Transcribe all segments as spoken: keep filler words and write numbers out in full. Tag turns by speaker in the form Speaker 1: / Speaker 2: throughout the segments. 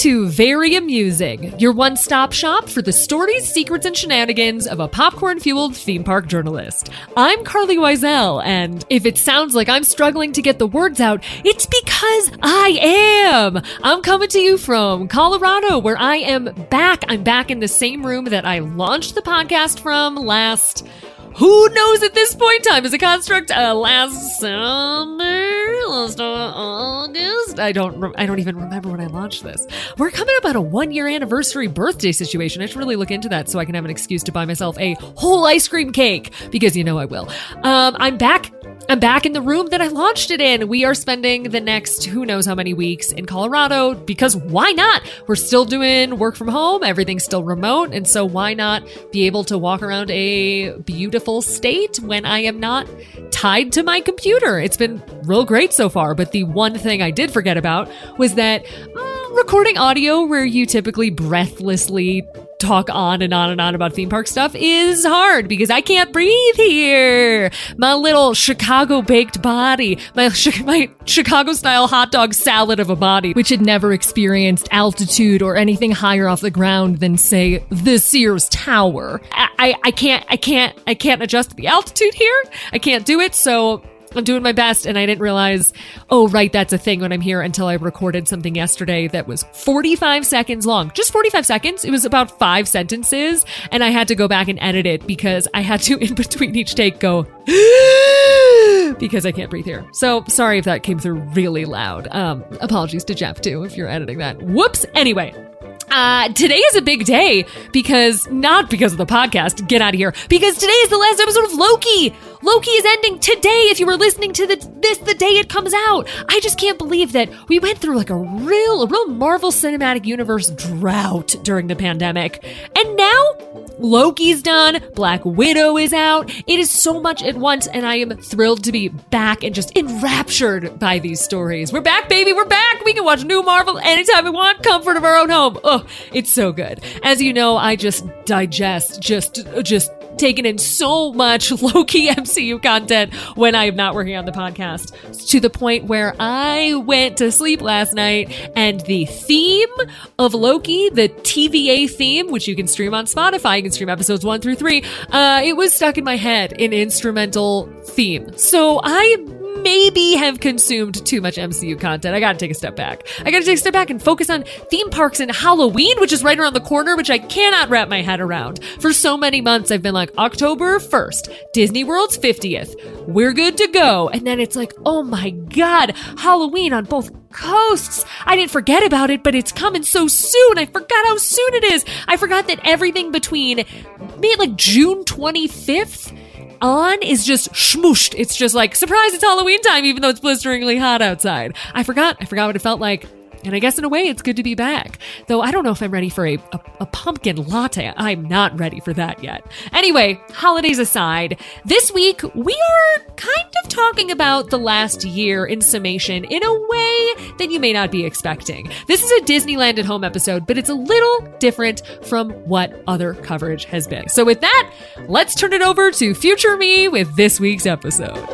Speaker 1: to Very Amusing, your one-stop shop for the stories, secrets, and shenanigans of a popcorn-fueled theme park journalist. I'm Carly Wiesel, and if it sounds like I'm struggling to get the words out, it's because I am! I'm coming to you from Colorado, where I am back. I'm back in the same room that I launched the podcast from last... Who knows at this point in time? Is a construct uh, last summer, last August? I don't. Re- I don't even remember when I launched this. We're coming up on a one-year anniversary birthday situation. I should really look into that so I can have an excuse to buy myself a whole ice cream cake, because you know I will. Um, I'm back. I'm back in the room that I launched it in. We are spending the next who knows how many weeks in Colorado, because why not? We're still doing work from home. Everything's still remote, and so why not be able to walk around a beautiful state when I am not tied to my computer. It's been real great so far, but the one thing I did forget about was that mm, recording audio where you typically breathlessly talk on and on and on about theme park stuff is hard because I can't breathe here. My little Chicago baked body, my, my Chicago style hot dog salad of a body, which had never experienced altitude or anything higher off the ground than, say, the Sears Tower. I, I, I can't, I can't, I can't adjust the altitude here. I can't do it. So I'm doing my best, and I didn't realize, oh, right, that's a thing when I'm here, until I recorded something yesterday that was forty-five seconds long. Just forty-five seconds. It was about five sentences, and I had to go back and edit it because I had to, in between each take, go, because I can't breathe here. So sorry if that came through really loud. Um, apologies to Jeff, too, if you're editing that. Whoops. Anyway. Uh, today is a big day because, not because of the podcast, get out of here, because today is the last episode of Loki. Loki is ending today if you were listening to the, this the day it comes out. I just can't believe that we went through like a real, a real Marvel Cinematic Universe drought during the pandemic. And now Loki's done, Black Widow is out. It is so much at once, and I am thrilled to be back and just enraptured by these stories. We're back, baby, we're back. We can watch new Marvel anytime we want, comfort of our own home. Oh, it's so good. As you know, I just digest, just, just taking in so much Loki M C U content when I am not working on the podcast, to the point where I went to sleep last night and the theme of Loki, the T V A theme, which you can stream on Spotify, you can stream episodes one through three, uh, it was stuck in my head, an instrumental theme. So I maybe have consumed too much M C U content. I gotta take a step back. I gotta take a step back and focus on theme parks and Halloween, which is right around the corner, which I cannot wrap my head around. For so many months, I've been like, October first, Disney World's fiftieth. We're good to go. And then it's like, oh my God, Halloween on both coasts. I didn't forget about it, but it's coming so soon. I forgot how soon it is. I forgot that everything between maybe like June twenty-fifth on is just schmooshed. It's just like, surprise, it's Halloween time, even though it's blisteringly hot outside. I forgot. I forgot what it felt like. And I guess in a way, it's good to be back. Though I don't know if I'm ready for a, a, a pumpkin latte. I'm not ready for that yet. Anyway, holidays aside, this week we are kind of talking about the last year in summation in a way that you may not be expecting. This is a Disneyland at Home episode, but it's a little different from what other coverage has been. So with that, let's turn it over to future me with this week's episode.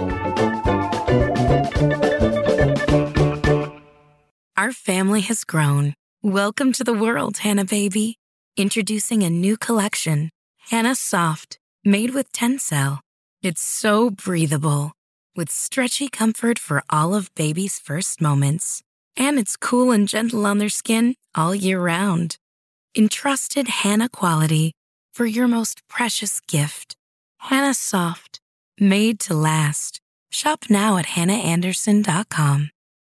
Speaker 2: Our family has grown. Welcome to the world, Hannah baby. Introducing a new collection, Hannah Soft, made with Tencel. It's so breathable, with stretchy comfort for all of baby's first moments. And it's cool and gentle on their skin all year round. Entrusted Hannah quality for your most precious gift. Hannah Soft, made to last. Shop now at hannah anderson dot com.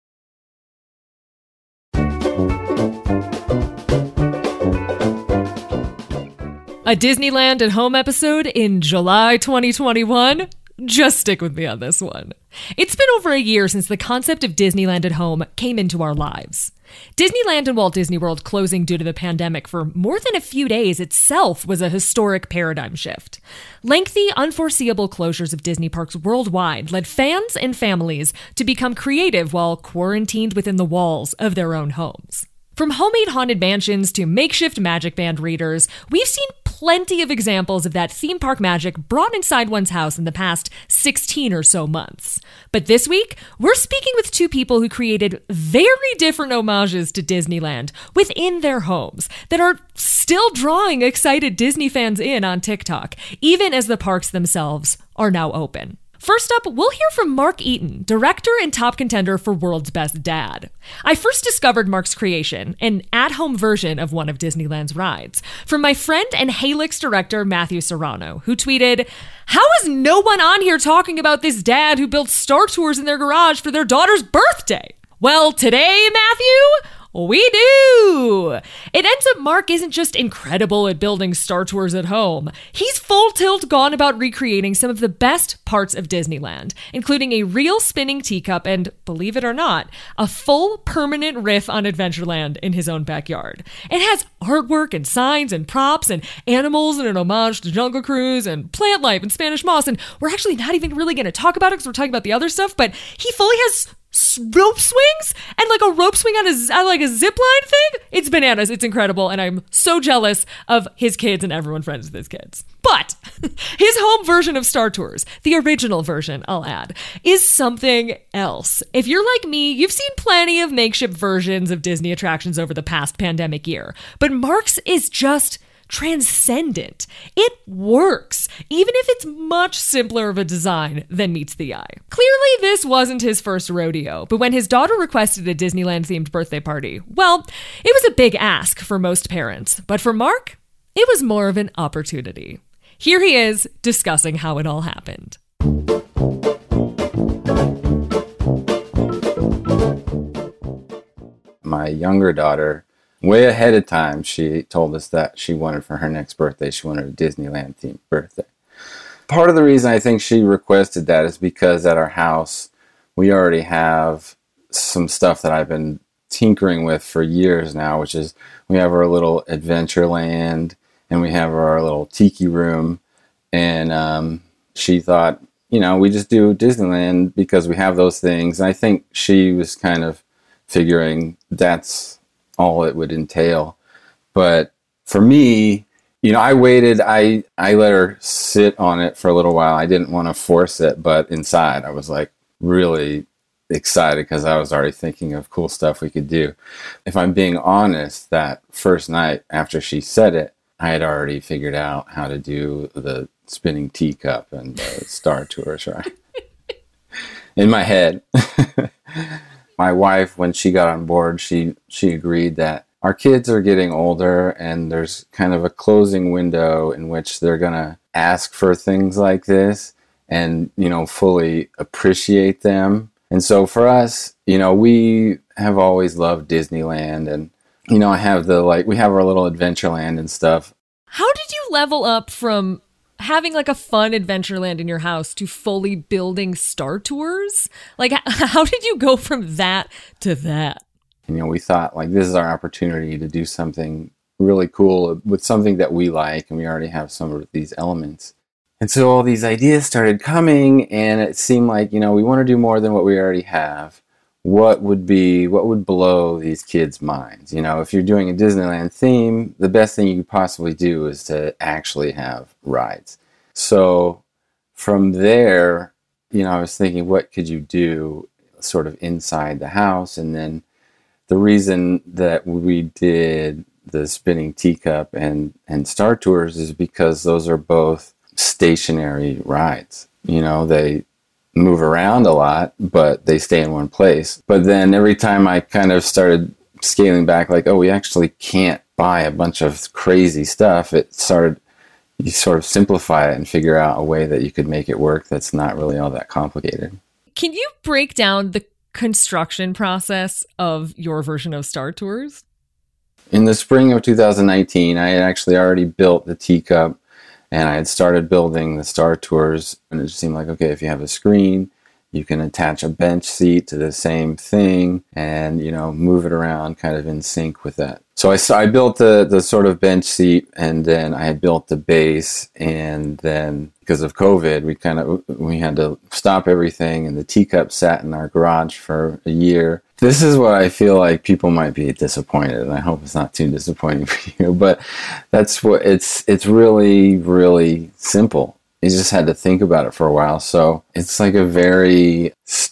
Speaker 1: A Disneyland at Home episode in July twenty twenty-one? Just stick with me on this one. It's been over a year since the concept of Disneyland at Home came into our lives. Disneyland and Walt Disney World closing due to the pandemic for more than a few days itself was a historic paradigm shift. Lengthy, unforeseeable closures of Disney parks worldwide led fans and families to become creative while quarantined within the walls of their own homes. From homemade haunted mansions to makeshift Magic Band readers, we've seen plenty plenty of examples of that theme park magic brought inside one's house in the past sixteen or so months. But this week, we're speaking with two people who created very different homages to Disneyland within their homes that are still drawing excited Disney fans in on TikTok, even as the parks themselves are now open. First up, we'll hear from Mark Eaton, director and top contender for World's Best Dad. I first discovered Mark's creation, an at-home version of one of Disneyland's rides, from my friend and Halix director Matthew Serrano, who tweeted, "How is no one on here talking about this dad who built Star Tours in their garage for their daughter's birthday?" Well, today, Matthew, we do! It ends up Mark isn't just incredible at building Star Tours at home. He's full tilt gone about recreating some of the best parts of Disneyland, including a real spinning teacup and, believe it or not, a full permanent riff on Adventureland in his own backyard. It has artwork and signs and props and animals and an homage to Jungle Cruise and plant life and Spanish moss, and we're actually not even really going to talk about it because we're talking about the other stuff, but he fully has rope swings and like a rope swing on a on like a zip line thing. It's bananas. It's incredible, and I'm so jealous of his kids and everyone friends with his kids. But his home version of Star Tours, the original version, I'll add, is something else. If you're like me, you've seen plenty of makeshift versions of Disney attractions over the past pandemic year, but Mark's is just transcendent. It works, even if it's much simpler of a design than meets the eye. Clearly, this wasn't his first rodeo, but when his daughter requested a Disneyland-themed birthday party, well, it was a big ask for most parents. But for Mark, it was more of an opportunity. Here he is discussing how it all happened.
Speaker 3: My younger daughter, way ahead of time, she told us that she wanted for her next birthday, she wanted a Disneyland themed birthday. Part of the reason I think she requested that is because at our house, we already have some stuff that I've been tinkering with for years now, which is we have our little Adventureland and we have our little tiki room. And um, she thought, you know, we just do Disneyland because we have those things. And I think she was kind of figuring that's all it would entail. But for me, you know, I waited, I, I let her sit on it for a little while. I didn't want to force it, but inside I was like really excited because I was already thinking of cool stuff we could do. If I'm being honest, that first night after she said it, I had already figured out how to do the spinning teacup and the Star Tours, right? In my head. My wife, when she got on board, she, she agreed that our kids are getting older and there's kind of a closing window in which they're going to ask for things like this and, you know, fully appreciate them. And so for us, you know, we have always loved Disneyland and, you know, I have the, like, we have our little Adventureland and stuff.
Speaker 1: How did you level up from having like a fun Adventureland in your house to fully building Star Tours? Like, how did you go from that to that?
Speaker 3: You know, we thought like this is our opportunity to do something really cool with something that we like, and we already have some of these elements. And so all these ideas started coming, and it seemed like, you know, we want to do more than what we already have. What would be, what would blow these kids' minds? You know, if you're doing a Disneyland theme, the best thing you could possibly do is to actually have rides. So from there, you know, I was thinking, what could you do sort of inside the house? And then the reason that we did the spinning teacup and, and Star Tours is because those are both stationary rides. You know, they move around a lot, but they stay in one place. But then every time I kind of started scaling back, like, oh, we actually can't buy a bunch of crazy stuff, it started, you sort of simplify it and figure out a way that you could make it work that's not really all that complicated.
Speaker 1: Can you break down the construction process of your version of Star Tours?
Speaker 3: In the spring of two thousand nineteen, I had actually already built the teacup, and I had started building the Star Tours, and it just seemed like, okay, if you have a screen, You can attach a bench seat to the same thing and, you know, move it around kind of in sync with that. So I, I built the, the sort of bench seat, and then I built the base, and then because of COVID, we kind of, we had to stop everything, and the teacup sat in our garage for a year. This is what I feel like people might be disappointed, and I hope it's not too disappointing for you, but that's what it's, it's really, really simple. You just had to think about it for a while. So it's like a very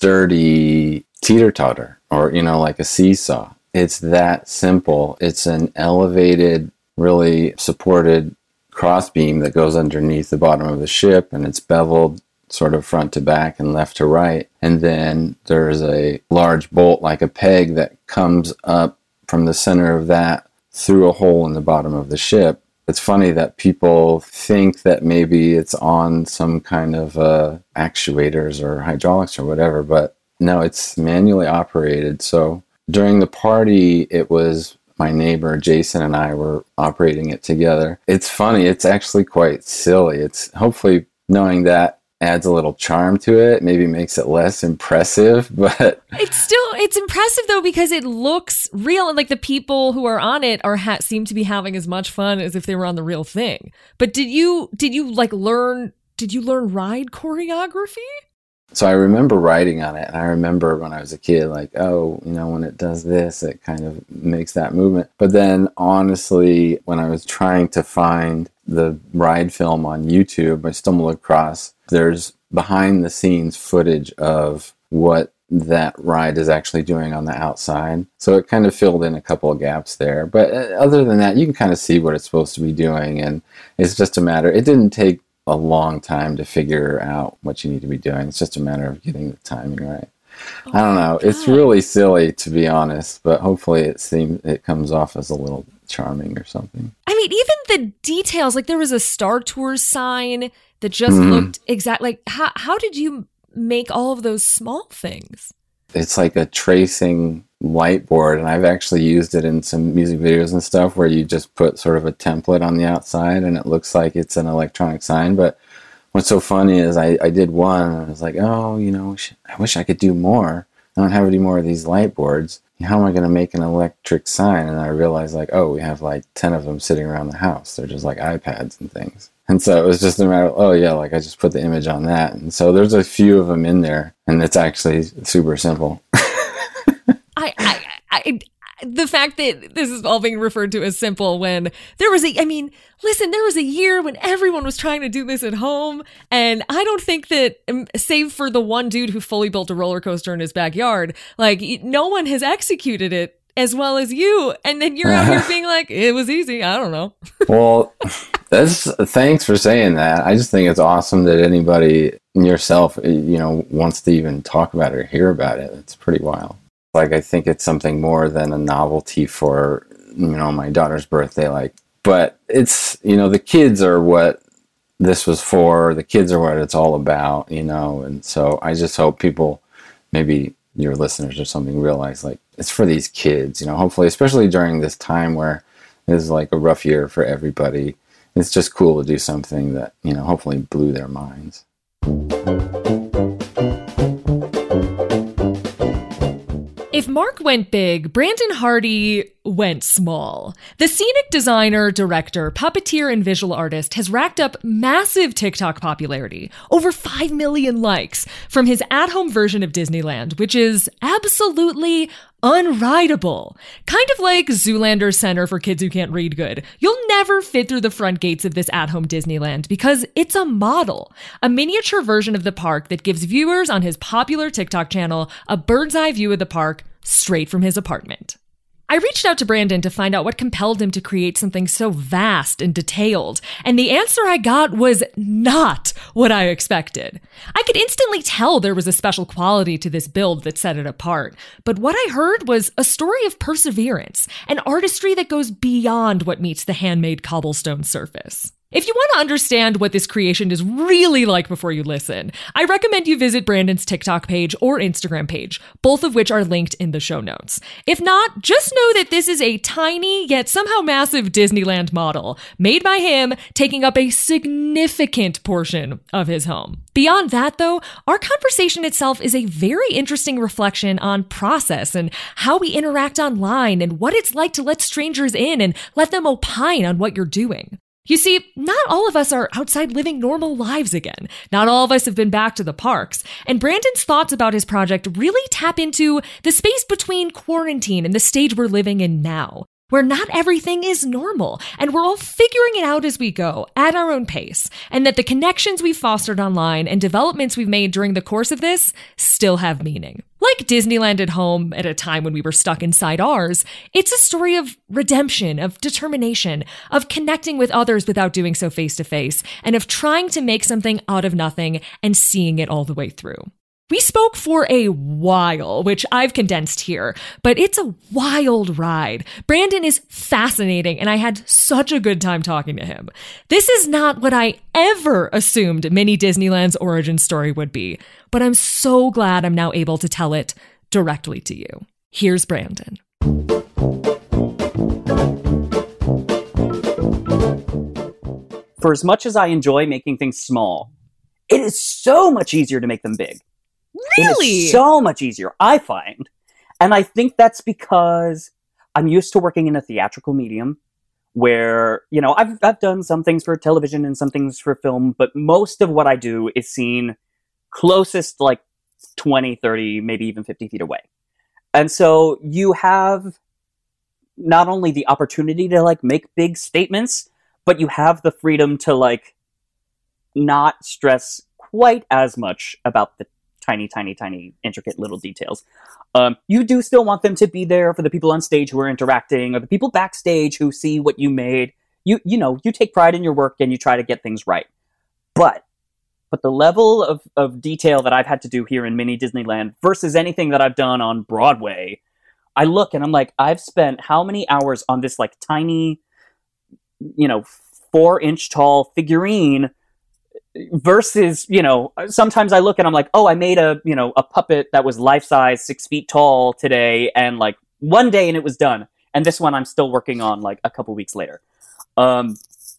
Speaker 3: sturdy teeter-totter, or, you know, like a seesaw. It's that simple. It's an elevated, really supported crossbeam that goes underneath the bottom of the ship, and it's beveled sort of front to back and left to right. And then there's a large bolt like a peg that comes up from the center of that through a hole in the bottom of the ship. It's funny that people think that maybe it's on some kind of uh, actuators or hydraulics or whatever, but no, it's manually operated. So during the party, it was my neighbor Jason and I were operating it together. It's funny. It's actually quite silly. It's hopefully knowing that adds a little charm to it, maybe makes it less impressive, but
Speaker 1: it's still, it's impressive though, because it looks real, and like the people who are on it are ha- seem to be having as much fun as if they were on the real thing. But did you did you like learn did you learn ride choreography?
Speaker 3: So I remember riding on it, and I remember when I was a kid, like, oh, you know, when it does this, it kind of makes that movement. But then honestly, when I was trying to find the ride film on YouTube, I stumbled across, there's behind the scenes footage of what that ride is actually doing on the outside. So it kind of filled in a couple of gaps there. But other than that, you can kind of see what it's supposed to be doing. And it's just a matter, it didn't take a long time to figure out what you need to be doing. It's just a matter of getting the timing right. Oh, I don't know. It's really silly, to be honest, but hopefully it seems it comes off as a little charming or something.
Speaker 1: I mean, even the details, like there was a Star Tours sign that just mm-hmm. looked exact. Like how how did you make all of those small things?
Speaker 3: It's like a tracing light board, and I've actually used it in some music videos and stuff where you just put sort of a template on the outside and it looks like it's an electronic sign. But what's so funny is I, I did one and I was like, oh, you know, I wish I could do more. I don't have any more of these light boards. How am I going to make an electric sign? And I realized like, oh, we have like ten of them sitting around the house. They're just like iPads and things. And so it was just a matter of, oh yeah, like I just put the image on that. And so there's a few of them in there, and it's actually super simple.
Speaker 1: I, I, I, the fact that this is all being referred to as simple when there was a, I mean, listen, there was a year when everyone was trying to do this at home. And I don't think that, save for the one dude who fully built a roller coaster in his backyard, like no one has executed it as well as you. And then you're out here being like, it was easy. I don't know.
Speaker 3: Well, that's, thanks for saying that. I just think it's awesome that anybody, yourself, you know, wants to even talk about it or hear about it. It's pretty wild. Like, I think it's something more than a novelty for, you know, my daughter's birthday. Like, but it's, you know, the kids are what this was for. The kids are what it's all about, you know. And so I just hope people, maybe your listeners or something, realize like it's for these kids, you know, hopefully, especially during this time where it is like a rough year for everybody. It's just cool to do something that, you know, hopefully blew their minds.
Speaker 1: If Mark went big, Brandon Hardy went small. The scenic designer, director, puppeteer, and visual artist has racked up massive TikTok popularity, over five million likes, from his at-home version of Disneyland, which is absolutely unrideable. Kind of like Zoolander Center for kids who can't read good. You'll never fit through the front gates of this at-home Disneyland because it's a model, a miniature version of the park that gives viewers on his popular TikTok channel a bird's eye view of the park straight from his apartment. I reached out to Brandon to find out what compelled him to create something so vast and detailed, and the answer I got was not what I expected. I could instantly tell there was a special quality to this build that set it apart, but what I heard was a story of perseverance, an artistry that goes beyond what meets the handmade cobblestone surface. If you want to understand what this creation is really like before you listen, I recommend you visit Brandon's TikTok page or Instagram page, both of which are linked in the show notes. If not, just know that this is a tiny yet somehow massive Disneyland model made by him, taking up a significant portion of his home. Beyond that, though, our conversation itself is a very interesting reflection on process and how we interact online and what it's like to let strangers in and let them opine on what you're doing. You see, not all of us are outside living normal lives again. Not all of us have been back to the parks. And Brandon's thoughts about his project really tap into the space between quarantine and the stage we're living in now, where not everything is normal, and we're all figuring it out as we go, at our own pace, and that the connections we've fostered online and developments we've made during the course of this still have meaning. Like Disneyland at home at a time when we were stuck inside ours, it's a story of redemption, of determination, of connecting with others without doing so face to face, and of trying to make something out of nothing and seeing it all the way through. We spoke for a while, which I've condensed here, but it's a wild ride. Brandon is fascinating, and I had such a good time talking to him. This is not what I ever assumed Mini Disneyland's origin story would be, but I'm so glad I'm now able to tell it directly to you. Here's Brandon.
Speaker 4: For as much as I enjoy making things small, it is so much easier to make them big.
Speaker 1: Really?
Speaker 4: It is so much easier, I find. And I think that's because I'm used to working in a theatrical medium where, you know, I've, I've done some things for television and some things for film, but most of what I do is seen closest like twenty, thirty, maybe even fifty feet away. And so you have not only the opportunity to like make big statements, but you have the freedom to like not stress quite as much about the tiny, tiny, tiny, intricate little details. Um, you do still want them to be there for the people on stage who are interacting or the people backstage who see what you made. You, you know, you take pride in your work and you try to get things right. But, but the level of, of detail that I've had to do here in Mini Disneyland versus anything that I've done on Broadway, I look and I'm like, I've spent how many hours on this like tiny, you know, four inch tall figurine versus, you know, sometimes I look and I'm like, oh, I made a, you know, a puppet that was life size, six feet tall today, and like one day and it was done. And this one I'm still working on like a couple weeks later. Um,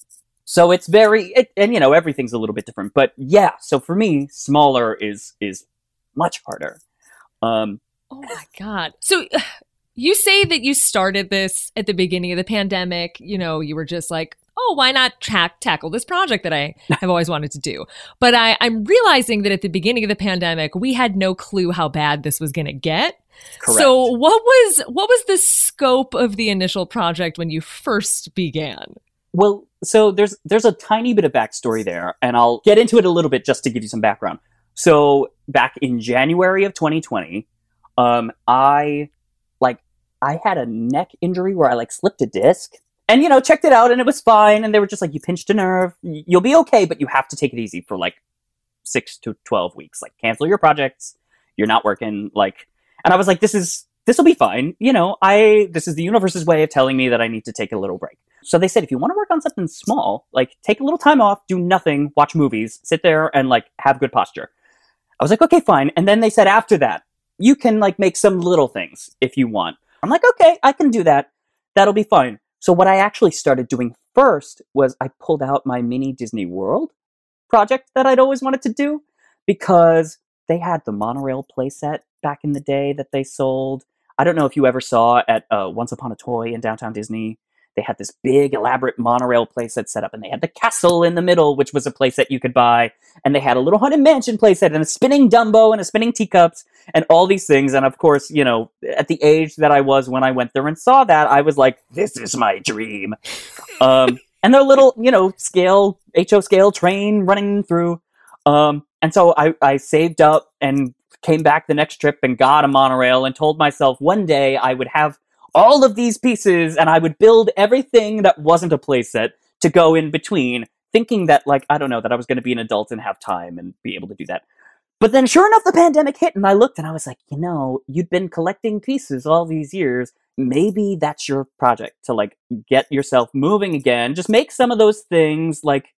Speaker 4: so it's very, it, and you know, everything's a little bit different. But yeah, so for me, smaller is is much harder. Um,
Speaker 1: oh my God. So you say that you started this at the beginning of the pandemic. You know, you were just like, oh, why not tra- tackle this project that I have always wanted to do? But I, I'm realizing that at the beginning of the pandemic, we had no clue how bad this was going to get.
Speaker 4: Correct.
Speaker 1: So what was what was the scope of the initial project when you first began?
Speaker 4: Well, so there's there's a tiny bit of backstory there, and I'll get into it a little bit just to give you some background. So back in January of twenty twenty, um, I like I had a neck injury where I like slipped a disc. And, you know, checked it out and it was fine. And they were just like, you pinched a nerve. You'll be okay, but you have to take it easy for like six to twelve weeks. Like, cancel your projects. You're not working. Like, and I was like, this is, this will be fine. You know, I, this is the universe's way of telling me that I need to take a little break. So they said, if you want to work on something small, like take a little time off, do nothing, watch movies, sit there and like have good posture. I was like, okay, fine. And then they said after that, you can like make some little things if you want. I'm like, okay, I can do that. That'll be fine. So what I actually started doing first was I pulled out my Mini Disney World project that I'd always wanted to do because they had the monorail playset back in the day that they sold. I don't know if you ever saw at uh, Once Upon a Toy in downtown Disney. They had this big, elaborate monorail playset set up, and they had the castle in the middle, which was a playset you could buy, and they had a little Haunted Mansion playset, and a spinning Dumbo, and a spinning teacups, and all these things, and of course, you know, at the age that I was when I went there and saw that, I was like, this is my dream. um, and their little, you know, scale, H O scale train running through, um, and so I, I saved up and came back the next trip and got a monorail and told myself one day I would have all of these pieces, and I would build everything that wasn't a playset to go in between, thinking that, like, I don't know, that I was going to be an adult and have time and be able to do that. But then, sure enough, the pandemic hit, and I looked, and I was like, you know, you'd been collecting pieces all these years. Maybe that's your project, to, like, get yourself moving again. Just make some of those things, like,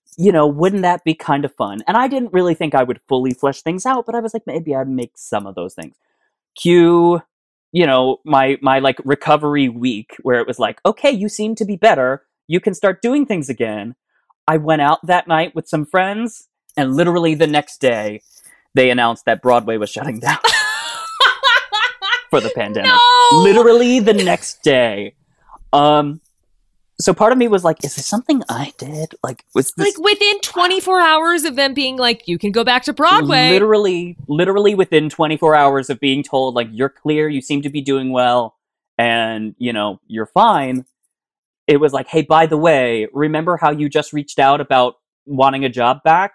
Speaker 4: you know, wouldn't that be kind of fun? And I didn't really think I would fully flesh things out, but I was like, maybe I'd make some of those things. Cue, you know, my my like recovery week where it was like, okay, you seem to be better. You can start doing things again. I went out that night with some friends, and literally the next day, they announced that Broadway was shutting down for the pandemic.
Speaker 1: No!
Speaker 4: Literally the next day. Um, so part of me was like, is this something I did? Like, was this...
Speaker 1: Like, within twenty-four hours of them being like, you can go back to Broadway.
Speaker 4: Literally, literally within twenty-four hours of being told, like, you're clear, you seem to be doing well, and, you know, you're fine. It was like, hey, by the way, remember how you just reached out about wanting a job back?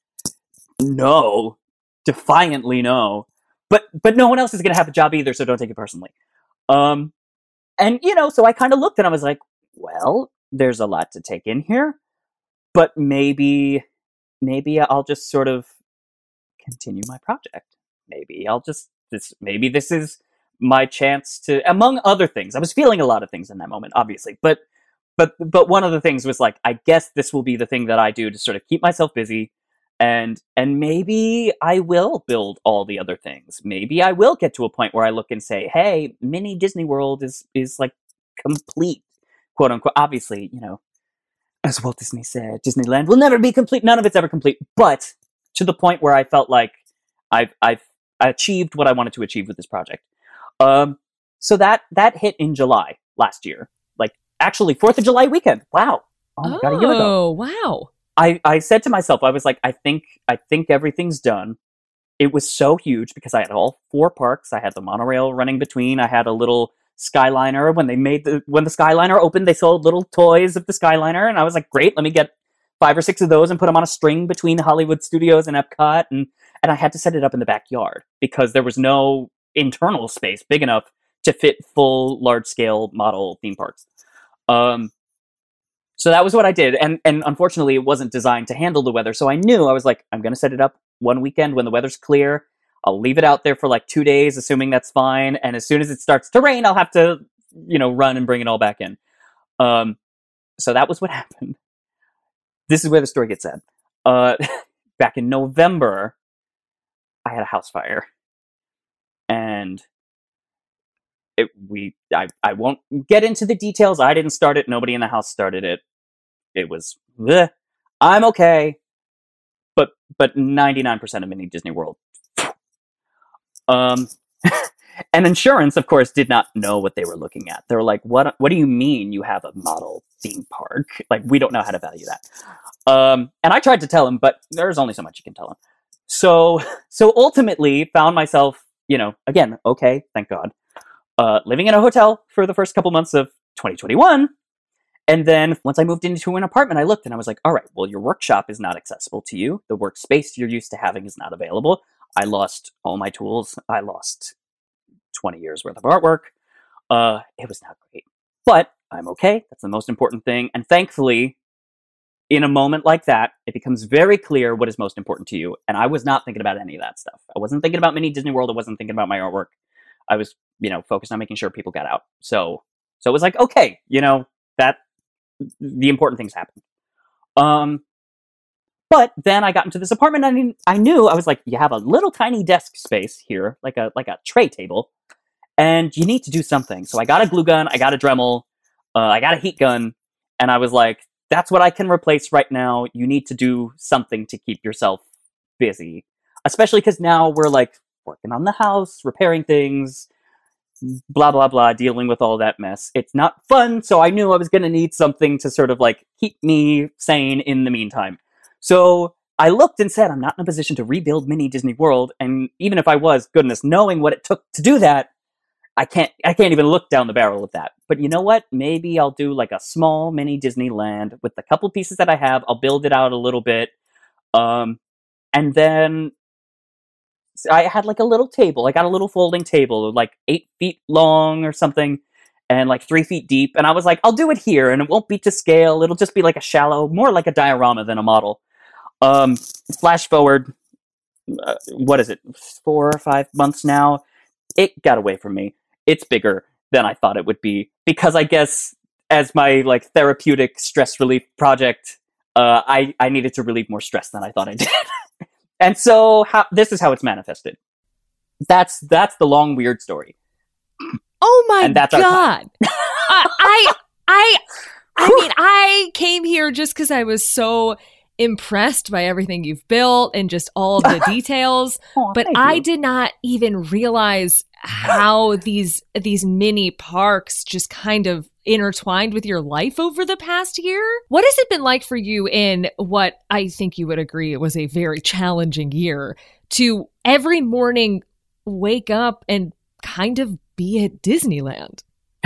Speaker 4: No. Defiantly no. But but no one else is going to have a job either, so don't take it personally. Um, and, you know, so I kind of looked and I was like, well, there's a lot to take in here, but maybe, maybe I'll just sort of continue my project. Maybe I'll just, this, maybe this is my chance to, among other things. I was feeling a lot of things in that moment, obviously, but, but, but one of the things was like, I guess this will be the thing that I do to sort of keep myself busy. And and maybe I will build all the other things. Maybe I will get to a point where I look and say, hey, mini Disney World is is like complete, quote unquote. Obviously, you know, as Walt Disney said, Disneyland will never be complete. None of it's ever complete. But to the point where I felt like I've I've achieved what I wanted to achieve with this project. Um, so that that hit in July last year. Like actually Fourth of July weekend. Wow. Oh my
Speaker 1: oh,
Speaker 4: god, a year ago.
Speaker 1: Oh, wow.
Speaker 4: I, I said to myself, I was like, I think I think everything's done. It was so huge because I had all four parks. I had the monorail running between. I had a little Skyliner. When they made the when the Skyliner opened, they sold little toys of the Skyliner, and I was like, great, let me get five or six of those and put them on a string between Hollywood Studios and Epcot. And and I had to set it up in the backyard because there was no internal space big enough to fit full large scale model theme parks. Um. So that was what I did. And and unfortunately, it wasn't designed to handle the weather. So I knew, I was like, I'm going to set it up one weekend when the weather's clear. I'll leave it out there for like two days, assuming that's fine. And as soon as it starts to rain, I'll have to, you know, run and bring it all back in. Um, so that was what happened. This is where the story gets sad. Uh, back in November, I had a house fire. And It, we, I, I won't get into the details. I didn't start it. Nobody in the house started it. It was, bleh. I'm okay. But, but ninety-nine percent of Mini Disney World. Um, and insurance, of course, did not know what they were looking at. They were like, what, what do you mean you have a model theme park? Like, we don't know how to value that. Um, and I tried to tell him, but there's only so much you can tell him. So, so ultimately found myself, you know, again, okay, thank God. Uh, living in a hotel for the first couple months of twenty twenty-one. And then once I moved into an apartment, I looked and I was like, all right, well, your workshop is not accessible to you. The workspace you're used to having is not available. I lost all my tools. I lost twenty years worth of artwork. Uh, it was not great, but I'm okay. That's the most important thing. And thankfully, in a moment like that, it becomes very clear what is most important to you. And I was not thinking about any of that stuff. I wasn't thinking about Mini Disney World. I wasn't thinking about my artwork. I was, you know, focused on making sure people got out. So, so it was like, okay, you know, that the important things happened. Um, but then I got into this apartment and I knew, I was like, you have a little tiny desk space here, like a, like a tray table, and you need to do something. So I got a glue gun, I got a Dremel, uh, I got a heat gun, and I was like, that's what I can replace right now. You need to do something to keep yourself busy, especially because now we're like, working on the house, repairing things, blah, blah, blah, dealing with all that mess. It's not fun, so I knew I was going to need something to sort of like keep me sane in the meantime. So I looked and said, I'm not in a position to rebuild Mini Disney World, and even if I was, goodness, knowing what it took to do that, I can't I can't even look down the barrel of that. But you know what? Maybe I'll do like a small mini Disneyland with the couple pieces that I have. I'll build it out a little bit. Um, and then I had like a little table. I got a little folding table, like eight feet long or something, and like three feet deep. And I was like, I'll do it here, and it won't be to scale. It'll just be like a shallow, more like a diorama than a model. Um, flash forward, uh, what is it, four or five months now? It got away from me. It's bigger than I thought it would be, because I guess as my like therapeutic stress relief project, uh, I, I needed to relieve more stress than I thought I did. And so how, this is how it's manifested. That's that's the long, weird story.
Speaker 1: Oh my
Speaker 4: And that's
Speaker 1: God. uh, I, I, I mean, I came here just because I was so impressed by everything you've built and just all of the details.
Speaker 4: Oh,
Speaker 1: but
Speaker 4: thank
Speaker 1: I
Speaker 4: you.
Speaker 1: did not even realize how these these mini parks just kind of intertwined with your life over the past year. What has it been like for you in what I think you would agree was a very challenging year to every morning wake up and kind of be at Disneyland?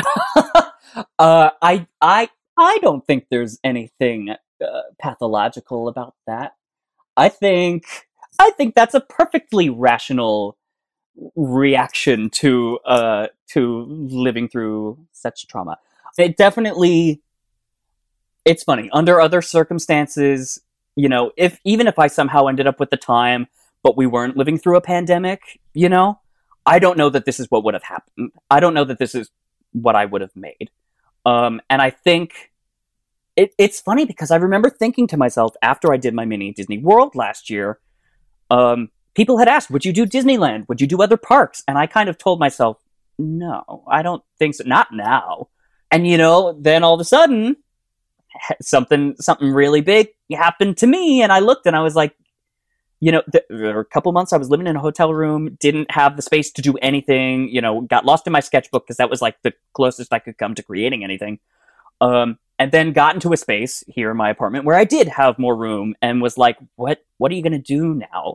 Speaker 4: uh, I I I don't think there's anything uh, pathological about that. I think I think that's a perfectly rational reaction to uh to living through such trauma. It definitely, it's funny, under other circumstances, you know, if even if I somehow ended up with the time but we weren't living through a pandemic, you know, I don't know that this is what would have happened. I don't know that this is what I would have made. Um and I think it, it's funny because I remember thinking to myself after I did my mini Disney World last year, um people had asked, would you do Disneyland? Would you do other parks? And I kind of told myself, no, I don't think so. Not now. And, you know, then all of a sudden, something something really big happened to me. And I looked and I was like, you know, th- there were a couple months I was living in a hotel room, didn't have the space to do anything, you know, got lost in my sketchbook because that was like the closest I could come to creating anything. Um, and then got into a space here in my apartment where I did have more room and was like, what, what are you going to do now?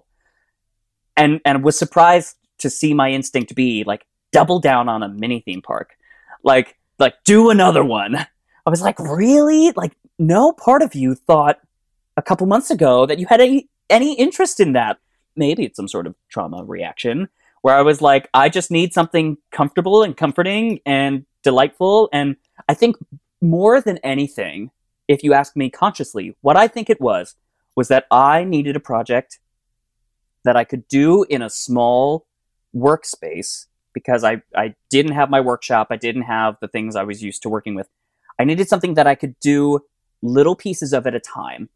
Speaker 4: And and was surprised to see my instinct be like double down on a mini theme park, like like do another one. I was like, really? Like no part of you thought a couple months ago that you had any any interest in that. Maybe it's some sort of trauma reaction where I was like, I just need something comfortable and comforting and delightful. And I think more than anything, if you ask me consciously, what I think it was was that I needed a project that I could do in a small workspace because I, I didn't have my workshop. I didn't have the things I was used to working with. I needed something that I could do little pieces of at a time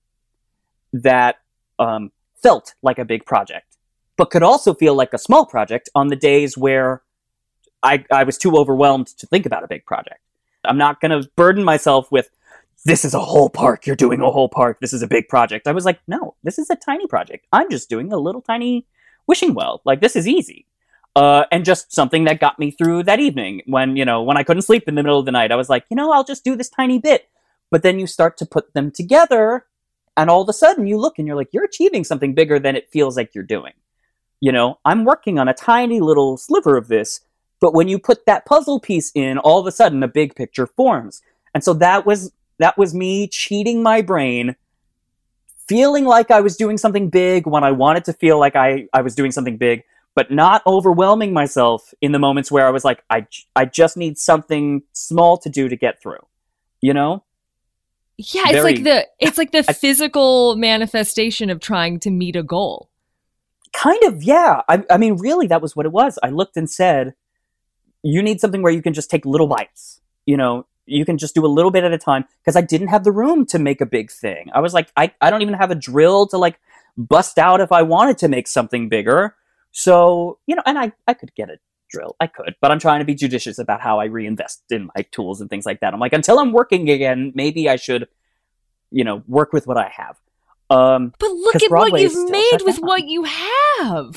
Speaker 4: that um, felt like a big project, but could also feel like a small project on the days where I, I was too overwhelmed to think about a big project. I'm not going to burden myself with, this is a whole park. You're doing a whole park. This is a big project. I was like, no, this is a tiny project. I'm just doing a little tiny wishing well. Like, this is easy. Uh, and just something that got me through that evening when, you know, when I couldn't sleep in the middle of the night, I was like, you know, I'll just do this tiny bit. But then you start to put them together and all of a sudden you look and you're like, you're achieving something bigger than it feels like you're doing. You know, I'm working on a tiny little sliver of this, but when you put that puzzle piece in, all of a sudden a big picture forms. And so that was That was me cheating my brain, feeling like I was doing something big when I wanted to feel like I, I was doing something big, but not overwhelming myself in the moments where I was like, I, I just need something small to do to get through, you know?
Speaker 1: Yeah, it's
Speaker 4: Very-
Speaker 1: like the it's like the physical manifestation of trying to meet a goal.
Speaker 4: Kind of, yeah. I, I mean, really, that was what it was. I looked and said, you need something where you can just take little bites, you know? You can just do a little bit at a time because I didn't have the room to make a big thing. I was like, I, I don't even have a drill to like bust out if I wanted to make something bigger. So, you know, and I, I could get a drill. I could, but I'm trying to be judicious about how I reinvest in my tools and things like that. I'm like, until I'm working again, maybe I should, you know, work with what I have. Um,
Speaker 1: But look
Speaker 4: 'cause
Speaker 1: at what
Speaker 4: Broadway is
Speaker 1: you've
Speaker 4: still
Speaker 1: made
Speaker 4: shut
Speaker 1: with
Speaker 4: down.
Speaker 1: what you have.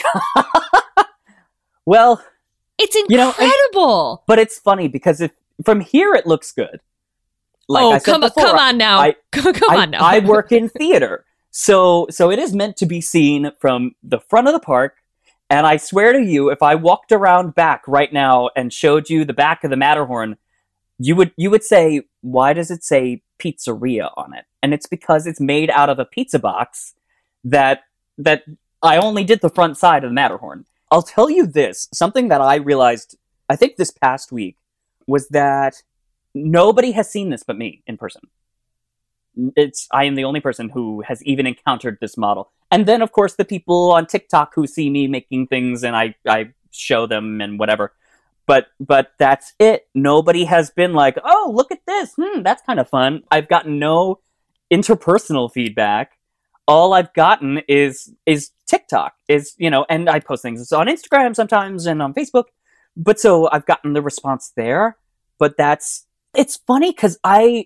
Speaker 4: well,
Speaker 1: It's
Speaker 4: You know, and-
Speaker 1: incredible.
Speaker 4: but it's funny because if from here it looks good. Like
Speaker 1: oh,
Speaker 4: I said
Speaker 1: come,
Speaker 4: before,
Speaker 1: come on now.
Speaker 4: I-
Speaker 1: come come
Speaker 4: I,
Speaker 1: on now.
Speaker 4: I work in theater. So so it is meant to be seen from the front of the park. And I swear to you, if I walked around back right now and showed you the back of the Matterhorn, you would you would say, why does it say pizzeria on it? And it's because it's made out of a pizza box that that I only did the front side of the Matterhorn. I'll tell you this, something that I realized, I think this past week, was that nobody has seen this but me in person. It's I am the only person who has even encountered this model. And then, of course, the people on TikTok who see me making things and I, I show them and whatever. But but that's it. Nobody has been like, oh, look at this. Hmm, that's kind of fun. I've gotten no interpersonal feedback, all I've gotten is is TikTok. Is, you know, and I post things on Instagram sometimes and on Facebook. But so I've gotten the response there. But that's, it's funny because I,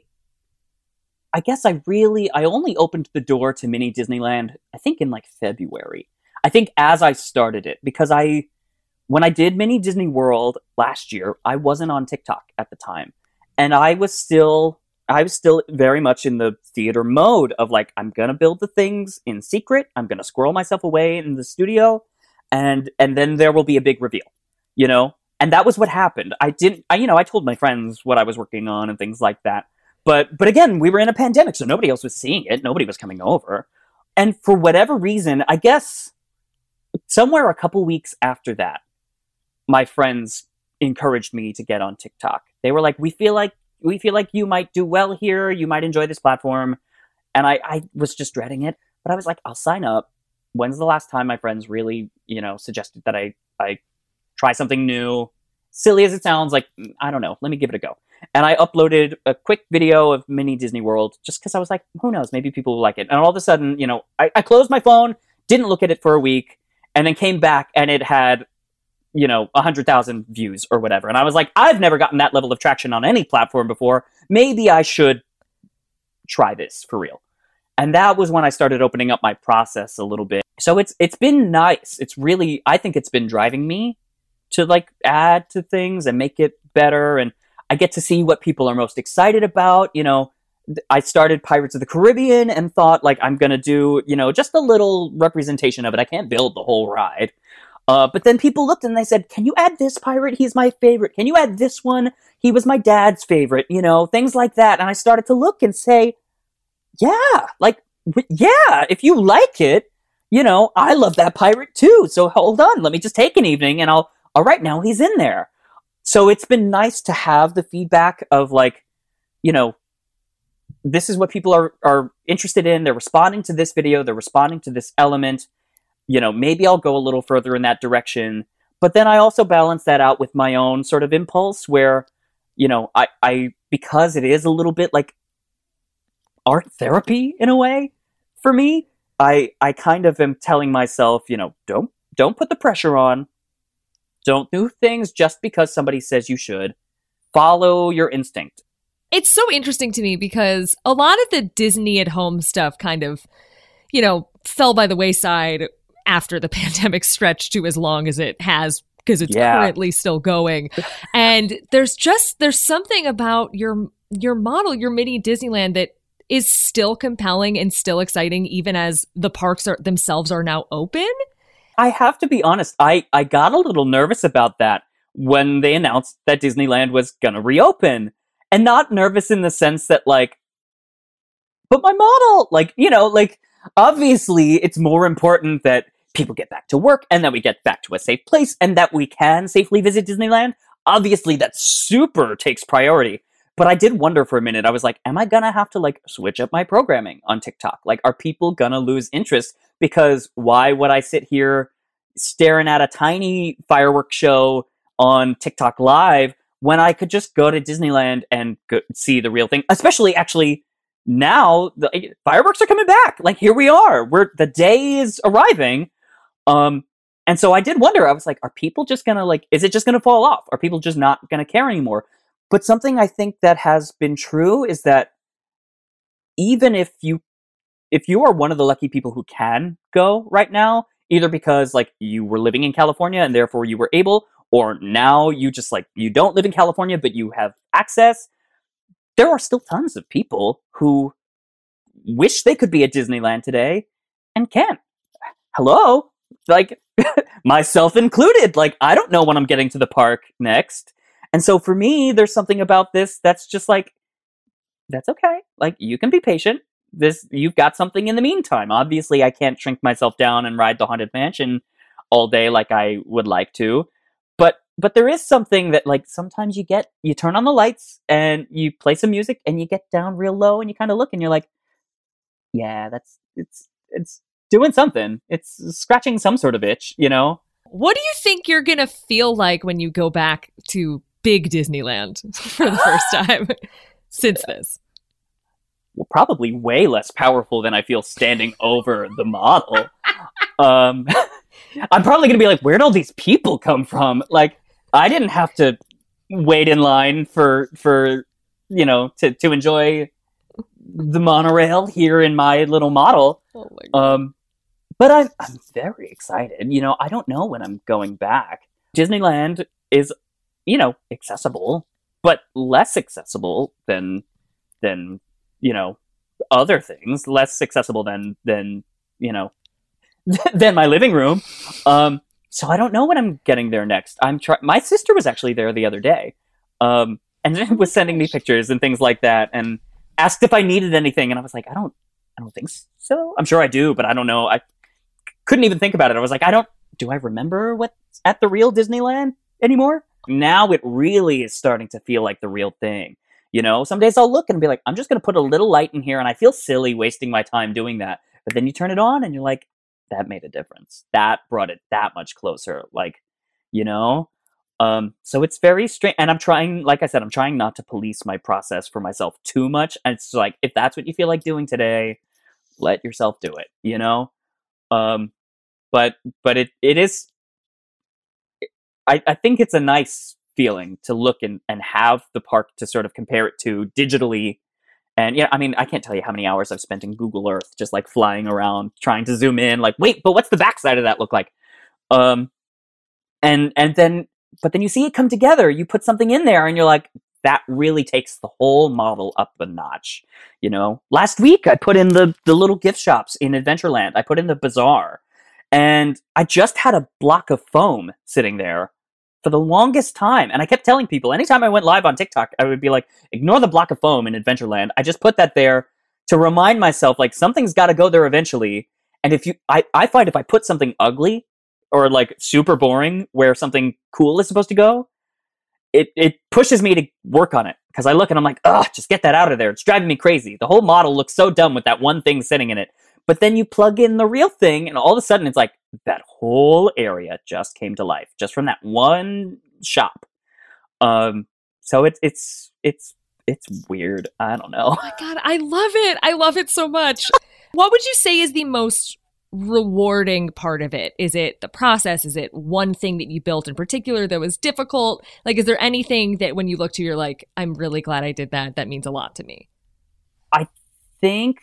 Speaker 4: I guess I really, I only opened the door to Mini Disneyland, I think in like February. I think as I started it, because I, when I did Mini Disney World last year, I wasn't on TikTok at the time. And I was still, I was still very much in the theater mode of like, I'm going to build the things in secret. I'm going to squirrel myself away in the studio. And, and then there will be a big reveal, you know? And that was what happened. I didn't, I, you know, I told my friends what I was working on and things like that. But, but again, we were in a pandemic, so nobody else was seeing it. Nobody was coming over. And for whatever reason, I guess somewhere a couple weeks after that, my friends encouraged me to get on TikTok. They were like, we feel like, we feel like you might do well here. You might enjoy this platform. And I, I was just dreading it, but I was like, I'll sign up. When's the last time my friends really, you know, suggested that I, I try something new? Silly as it sounds, like, I don't know, let me give it a go. And I uploaded a quick video of Mini Disney World just because I was like, who knows, maybe people will like it. And all of a sudden, you know, I, I closed my phone, didn't look at it for a week, and then came back and it had, you know, one hundred thousand views or whatever. And I was like, I've never gotten that level of traction on any platform before. Maybe I should try this for real. And that was when I started opening up my process a little bit. So it's it's been nice. It's really, I think it's been driving me to like add to things and make it better. And I get to see what people are most excited about. You know, I started Pirates of the Caribbean and thought like, I'm going to do, you know, just a little representation of it. I can't build the whole ride. Uh, but then people looked and they said, can you add this pirate? He's my favorite. Can you add this one? He was my dad's favorite, you know, things like that. And I started to look and say, yeah, like, yeah, if you like it, you know, I love that pirate too. So hold on, let me just take an evening and I'll, all right, now he's in there. So it's been nice to have the feedback of like, you know, this is what people are, are interested in. They're responding to this video. They're responding to this element. You know, maybe I'll go a little further in that direction. But then I also balance that out with my own sort of impulse where, you know, I, I because it is a little bit like art therapy in a way for me, I, I kind of am telling myself, you know, don't, don't put the pressure on. Don't do things just because somebody says you should. Follow your instinct.
Speaker 1: It's so interesting to me because a lot of the Disney at home stuff kind of, you know, fell by the wayside after the pandemic stretched to as long as it has, because it's yeah. currently still going. And there's just, there's something about your, your model, your Mini Disneyland that is still compelling and still exciting, even as the parks are themselves are now open.
Speaker 4: I have to be honest, I, I got a little nervous about that when they announced that Disneyland was going to reopen. And not nervous in the sense that, like, but my model, like, you know, like, obviously it's more important that people get back to work and that we get back to a safe place and that we can safely visit Disneyland. Obviously that super takes priority. But I did wonder for a minute, I was like, am I going to have to, like, switch up my programming on TikTok? Like, are people going to lose interest? Because why would I sit here staring at a tiny fireworks show on TikTok Live when I could just go to Disneyland and go see the real thing? Especially, actually, now the fireworks are coming back. Like, here we are. We're the day is arriving. Um, and so I did wonder. I was like, are people just gonna like? Is it just gonna fall off? Are people just not gonna care anymore? But something I think that has been true is that even if you if you are one of the lucky people who can go right now, either because like you were living in California and therefore you were able, or now you just like, you don't live in California, but you have access. There are still tons of people who wish they could be at Disneyland today and can't. Hello? Like, myself included. Like, I don't know when I'm getting to the park next. And so for me, there's something about this that's just like, that's okay. Like, you can be patient. This, you've got something in the meantime. Obviously, I can't shrink myself down and ride the Haunted Mansion all day like I would like to. But but there is something that, like, sometimes you get, you turn on the lights and you play some music and you get down real low and you kind of look and you're like, yeah, that's, it's, it's doing something. It's scratching some sort of itch, you know?
Speaker 1: What do you think you're going to feel like when you go back to big Disneyland for the first time since this?
Speaker 4: probably way less powerful than I feel standing over the model. Um, I'm probably going to be like, where'd all these people come from? Like, I didn't have to wait in line for, for you know, to, to enjoy the monorail here in my little model.
Speaker 1: Oh my God.
Speaker 4: Um, but I'm, I'm very excited. You know, I don't know when I'm going back. Disneyland is, you know, accessible, but less accessible than, than, you know, other things, less accessible than, than, you know, than my living room. Um, so I don't know when I'm getting there next. I'm trying, my sister was actually there the other day, um, and was sending me pictures and things like that, and asked if I needed anything. And I was like, I don't, I don't think so. I'm sure I do, but I don't know. I couldn't even think about it. I was like, I don't, do I remember what's at the real Disneyland anymore? Now it really is starting to feel like the real thing. You know, some days I'll look and be like, I'm just going to put a little light in here, and I feel silly wasting my time doing that. But then you turn it on and you're like, that made a difference. That brought it that much closer. Like, you know, um, so it's very strange. And I'm trying, like I said, I'm trying not to police my process for myself too much. And it's like, if that's what you feel like doing today, let yourself do it, you know? Um, but, but it, it is, I, I think it's a nice feeling to look and, and have the park to sort of compare it to digitally. And yeah, I mean, I can't tell you how many hours I've spent in Google Earth, just like flying around, trying to zoom in, like, wait, but what's the backside of that look like? Um, and, and then, but then you see it come together, you put something in there and you're like, that really takes the whole model up a notch. You know, last week I put in the, the little gift shops in Adventureland. I put in the bazaar, and I just had a block of foam sitting there for the longest time. And I kept telling people, anytime I went live on TikTok, I would be like, ignore the block of foam in Adventureland. I just put that there to remind myself, like, something's got to go there eventually. And if you, I, I find if I put something ugly or like super boring where something cool is supposed to go, it, it pushes me to work on it. Because I look and I'm like, ugh, just get that out of there. It's driving me crazy. The whole model looks so dumb with that one thing sitting in it. But then you plug in the real thing, and all of a sudden it's like, that whole area just came to life just from that one shop. Um, so it's it's it's it's weird. I don't know.
Speaker 1: Oh my God, I love it. I love it so much. What would you say is the most rewarding part of it? Is it the process? Is it one thing that you built in particular that was difficult? Like, is there anything that when you look to, you're like, I'm really glad I did that. That means a lot to me.
Speaker 4: I think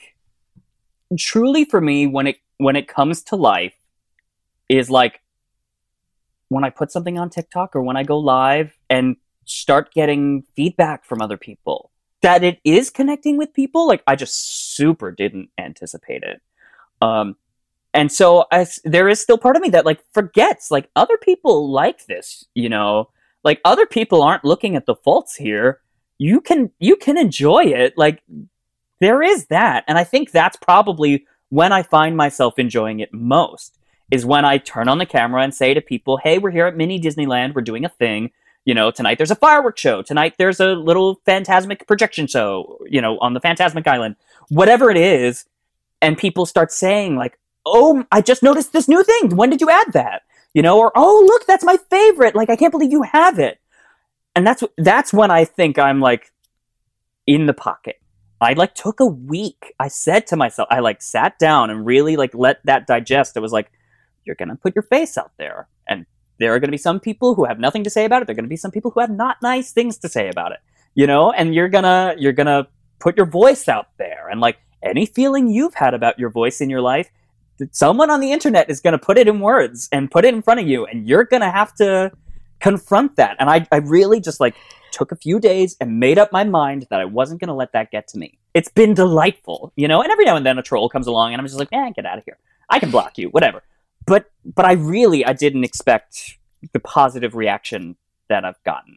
Speaker 4: truly for me, when it when it comes to life, is like when I put something on TikTok or when I go live and start getting feedback from other people, that it is connecting with people. Like, I just super didn't anticipate it. Um, and so I, there is still part of me that like forgets, like, other people like this, you know, like other people aren't looking at the faults here. You can, you can enjoy it. Like, there is that. And I think that's probably when I find myself enjoying it most, is when I turn on the camera and say to people, hey, we're here at Mini Disneyland. We're doing a thing. You know, tonight there's a fireworks show. Tonight there's a little Fantasmic projection show, you know, on the Fantasmic Island. Whatever it is. And people start saying like, oh, I just noticed this new thing. When did you add that? You know, or, oh, look, that's my favorite. Like, I can't believe you have it. And that's that's when I think I'm like in the pocket. I like took a week. I said to myself, I like sat down and really like let that digest. It was like, you're going to put your face out there. And there are going to be some people who have nothing to say about it. There are going to be some people who have not nice things to say about it, you know, and you're going to, you're going to put your voice out there. And like any feeling you've had about your voice in your life, someone on the internet is going to put it in words and put it in front of you. And you're going to have to confront that. And I, I really just like took a few days and made up my mind that I wasn't going to let that get to me. It's been delightful, you know, and every now and then a troll comes along and I'm just like, eh, get out of here. I can block you, whatever. But but I really, I didn't expect the positive reaction that I've gotten.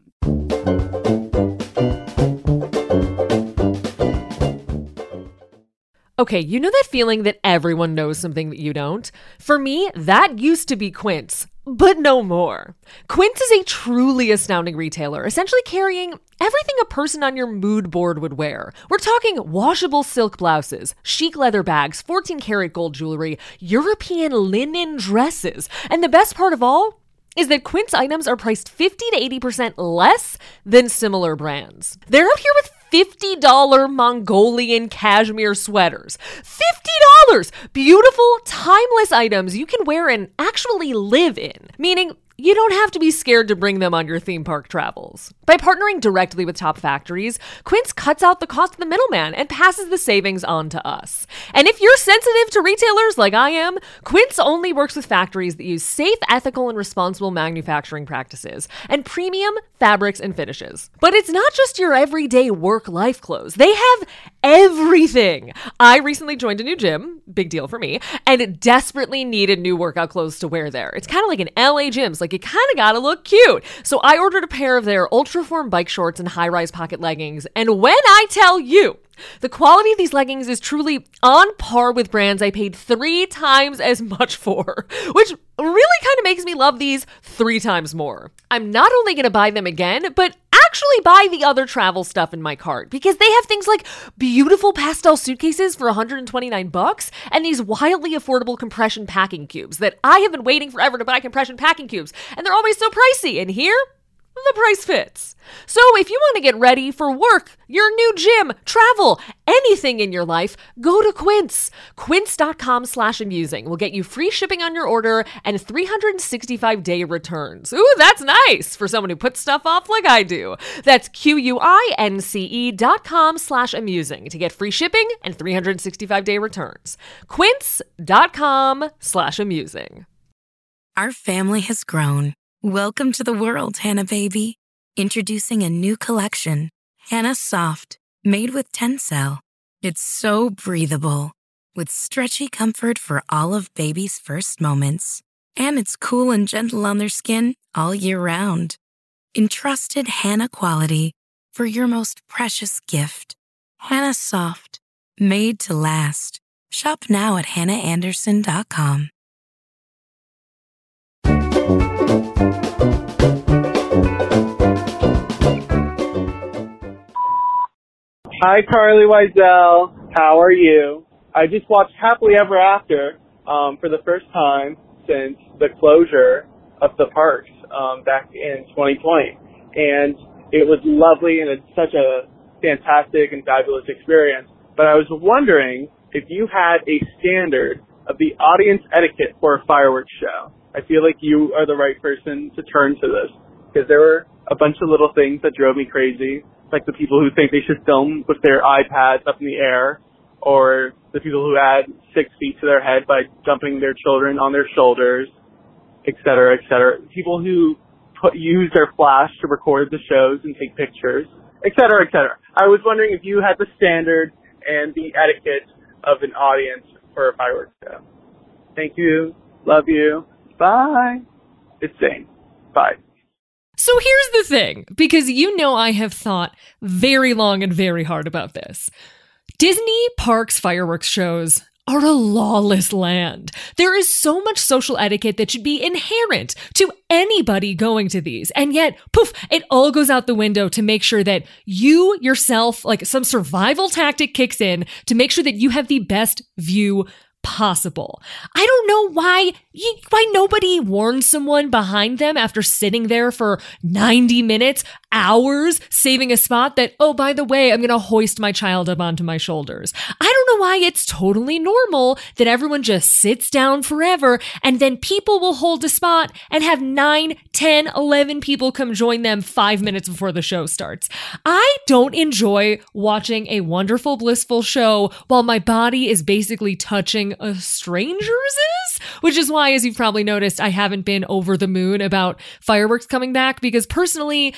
Speaker 1: Okay, you know that feeling that everyone knows something that you don't? For me, that used to be Quince, but no more. Quince is a truly astounding retailer, essentially carrying everything a person on your mood board would wear. We're talking washable silk blouses, chic leather bags, fourteen karat gold jewelry, European linen dresses. And the best part of all is that Quince items are priced fifty to eighty percent less than similar brands. They're up here with fifty dollars Mongolian cashmere sweaters. fifty dollars! Beautiful, timeless items you can wear and actually live in. Meaning, you don't have to be scared to bring them on your theme park travels. By partnering directly with top factories, Quince cuts out the cost of the middleman and passes the savings on to us. And if you're sensitive to retailers like I am, Quince only works with factories that use safe, ethical, and responsible manufacturing practices and premium fabrics and finishes. But it's not just your everyday work-life clothes. They have everything. I recently joined a new gym, big deal for me, and desperately needed new workout clothes to wear there. It's kind of like an L A gym, so like you kind of gotta look cute. So I ordered a pair of their Ultraform bike shorts and high-rise pocket leggings, and when I tell you, the quality of these leggings is truly on par with brands I paid three times as much for, which really kind of makes me love these three times more. I'm not only going to buy them again, but actually buy the other travel stuff in my cart because they have things like beautiful pastel suitcases for one hundred twenty-nine bucks and these wildly affordable compression packing cubes that I have been waiting forever to buy compression packing cubes, and they're always so pricey. And here, the price fits. So if you want to get ready for work, your new gym, travel, anything in your life, go to Quince. Quince.com slash amusing will get you free shipping on your order and three hundred sixty-five day returns. Ooh, that's nice for someone who puts stuff off like I do. That's Q-U-I-N-C-E dot com slash amusing to get free shipping and three hundred sixty-five day returns. Quince.com slash amusing.
Speaker 2: Our family has grown. Welcome to the world, Hannah baby. Introducing a new collection, Hannah Soft, made with Tencel. It's so breathable, with stretchy comfort for all of baby's first moments. And it's cool and gentle on their skin all year round. Entrusted Hannah quality for your most precious gift. Hannah Soft, made to last. Shop now at hannah anderson dot com.
Speaker 5: Hi, Carly Wiesel. How are you? I just watched Happily Ever After um, for the first time since the closure of the parks um, back in twenty twenty. And it was lovely and it's such a fantastic and fabulous experience. But I was wondering if you had a standard of the audience etiquette for a fireworks show. I feel like you are the right person to turn to this because there were a bunch of little things that drove me crazy. Like the people who think they should film with their iPads up in the air, or the people who add six feet to their head by dumping their children on their shoulders, et cetera, et cetera. People who put, use their flash to record the shows and take pictures, et cetera, et cetera. I was wondering if you had the standard and the etiquette of an audience for a fireworks show. Thank you. Love you. Bye. It's Zane. Bye.
Speaker 1: So here's the thing, because you know I have thought very long and very hard about this. Disney parks fireworks shows are a lawless land. There is so much social etiquette that should be inherent to anybody going to these. And yet, poof, it all goes out the window to make sure that you yourself, like some survival tactic kicks in to make sure that you have the best view possible. I don't know why why nobody warned someone behind them after sitting there for ninety minutes, hours, saving a spot that, oh, by the way, I'm going to hoist my child up onto my shoulders. I don't know why it's totally normal that everyone just sits down forever and then people will hold a spot and have nine, ten, eleven people come join them five minutes before the show starts. I don't enjoy watching a wonderful, blissful show while my body is basically touching a stranger's, which is why, as you've probably noticed, I haven't been over the moon about fireworks coming back because personally,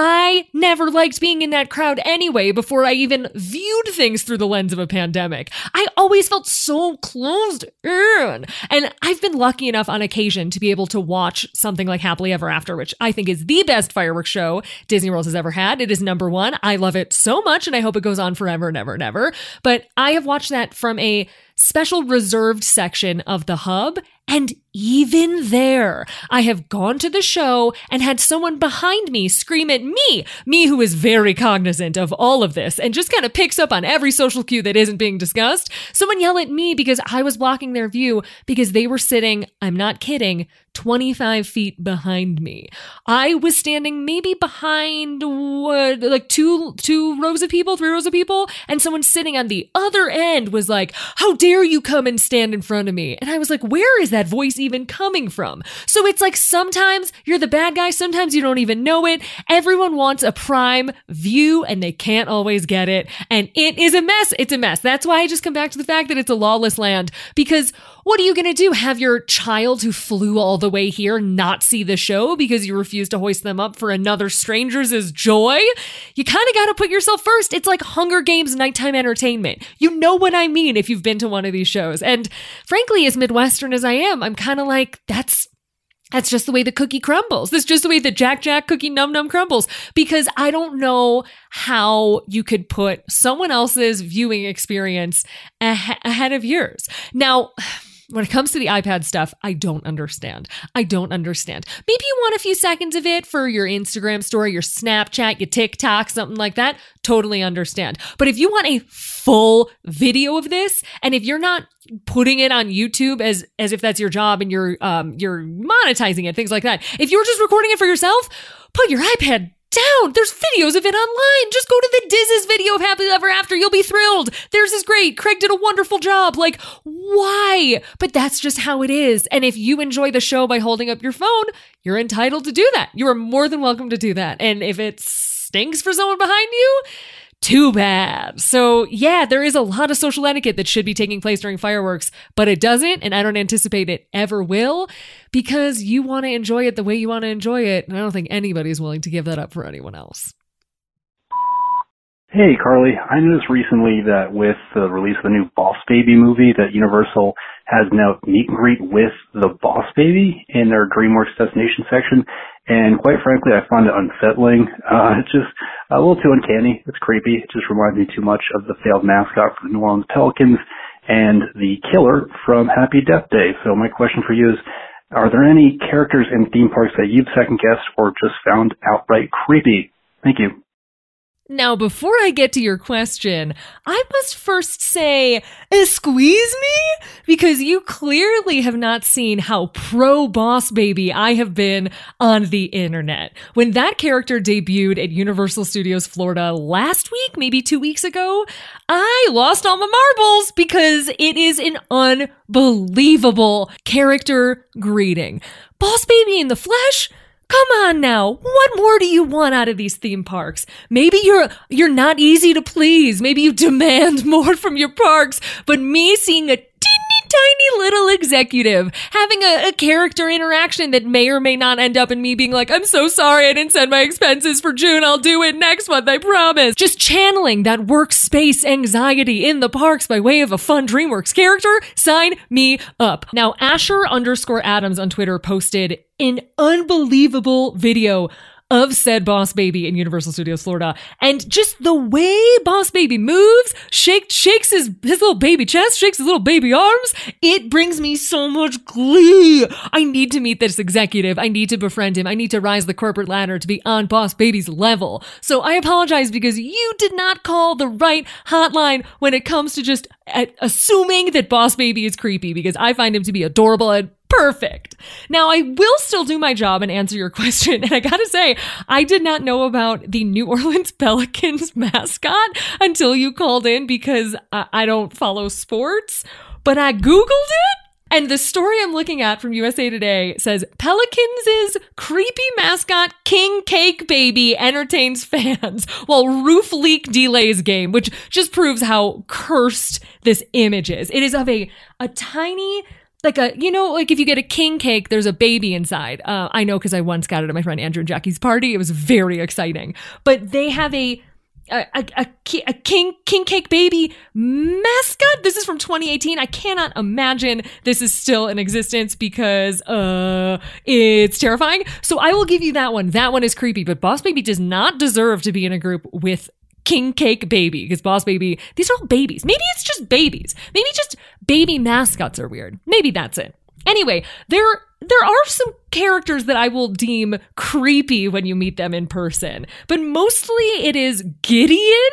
Speaker 1: I never liked being in that crowd anyway before I even viewed things through the lens of a pandemic. I always felt so closed in. And I've been lucky enough on occasion to be able to watch something like Happily Ever After, which I think is the best fireworks show Disney World has ever had. It is number one. I love it so much and I hope it goes on forever and ever and ever. But I have watched that from a special reserved section of the hub. And even there, I have gone to the show and had someone behind me scream at me, me who is very cognizant of all of this and just kind of picks up on every social cue that isn't being discussed. Someone yell at me because I was blocking their view because they were sitting, I'm not kidding, twenty-five feet behind me. I was standing maybe behind what, like two two rows of people, three rows of people, and someone sitting on the other end was like, how dare you come and stand in front of me? And I was like, where is that voice even coming from? So it's like sometimes you're the bad guy, sometimes you don't even know it. Everyone wants a prime view and they can't always get it. And it is a mess. It's a mess. That's why I just come back to the fact that it's a lawless land, because what are you going to do? Have your child who flew all the way here not see the show because you refuse to hoist them up for another stranger's joy? You kind of got to put yourself first. It's like Hunger Games nighttime entertainment. You know what I mean if you've been to one of these shows. And frankly, as Midwestern as I am, I'm kind of like, that's That's just the way the cookie crumbles. That's just the way the Jack Jack cookie num num crumbles. Because I don't know how you could put someone else's viewing experience ah- ahead of yours. Now, when it comes to the iPad stuff, I don't understand. I don't understand. Maybe you want a few seconds of it for your Instagram story, your Snapchat, your TikTok, something like that. Totally understand. But if you want a full video of this, and if you're not putting it on YouTube as as if that's your job and you're um you're monetizing it, things like that. If you're just recording it for yourself, put your iPad down. There's videos of it online. Just go to the Diz's video of Happily Ever After. You'll be thrilled. Theirs is great. Craig did a wonderful job. Like, why? But that's just how it is. And if you enjoy the show by holding up your phone, you're entitled to do that. You are more than welcome to do that. And if it stinks for someone behind you, too bad. So yeah, there is a lot of social etiquette that should be taking place during fireworks, but it doesn't, and I don't anticipate it ever will, because you want to enjoy it the way you want to enjoy it, and I don't think anybody's willing to give that up for anyone else.
Speaker 6: Hey, Carly. I noticed recently that with the release of the new Boss Baby movie that Universal has now meet and greet with the Boss Baby in their DreamWorks Destination section. And quite frankly, I find it unsettling. Uh, it's just a little too uncanny. It's creepy. It just reminds me too much of the failed mascot for the New Orleans Pelicans and the killer from Happy Death Day. So my question for you is, are there any characters in theme parks that you've second-guessed or just found outright creepy? Thank you.
Speaker 1: Now, before I get to your question, I must first say, uh, squeeze me? Because you clearly have not seen how pro Boss Baby I have been on the internet. When that character debuted at Universal Studios Florida last week, maybe two weeks ago, I lost all my marbles because it is an unbelievable character greeting. Boss Baby in the flesh? Come on now. What more do you want out of these theme parks? Maybe you're you're not easy to please. Maybe you demand more from your parks. But me seeing a teeny tiny little executive having a, a character interaction that may or may not end up in me being like, I'm so sorry I didn't send my expenses for June. I'll do it next month, I promise. Just channeling that workspace anxiety in the parks by way of a fun DreamWorks character. Sign me up. Now, Asher underscore Adams on Twitter posted an unbelievable video of said Boss Baby in Universal Studios Florida. And just the way Boss Baby moves, shake, shakes his, his little baby chest, shakes his little baby arms, it brings me so much glee. I need to meet this executive. I need to befriend him. I need to rise the corporate ladder to be on Boss Baby's level. So I apologize because you did not call the right hotline when it comes to just uh, assuming that Boss Baby is creepy, because I find him to be adorable and perfect. Now, I will still do my job and answer your question. And I gotta say, I did not know about the New Orleans Pelicans mascot until you called in, because I, I don't follow sports, but I Googled it. And the story I'm looking at from U S A Today says, Pelicans' creepy mascot King Cake Baby entertains fans while roof leak delays game, which just proves how cursed this image is. It is of a, a tiny... Like a, you know, like if you get a king cake, there's a baby inside. Uh, I know because I once got it at my friend Andrew and Jackie's party. It was very exciting. But they have a a, a, a, a king king cake baby mascot. This is from twenty eighteen. I cannot imagine this is still in existence because uh, it's terrifying. So I will give you that one. That one is creepy. But Boss Baby does not deserve to be in a group with King Cake Baby, because Boss Baby, these are all babies. Maybe it's just babies. Maybe just baby mascots are weird. Maybe that's it. Anyway, there there are some characters that I will deem creepy when you meet them in person, but mostly it is Gideon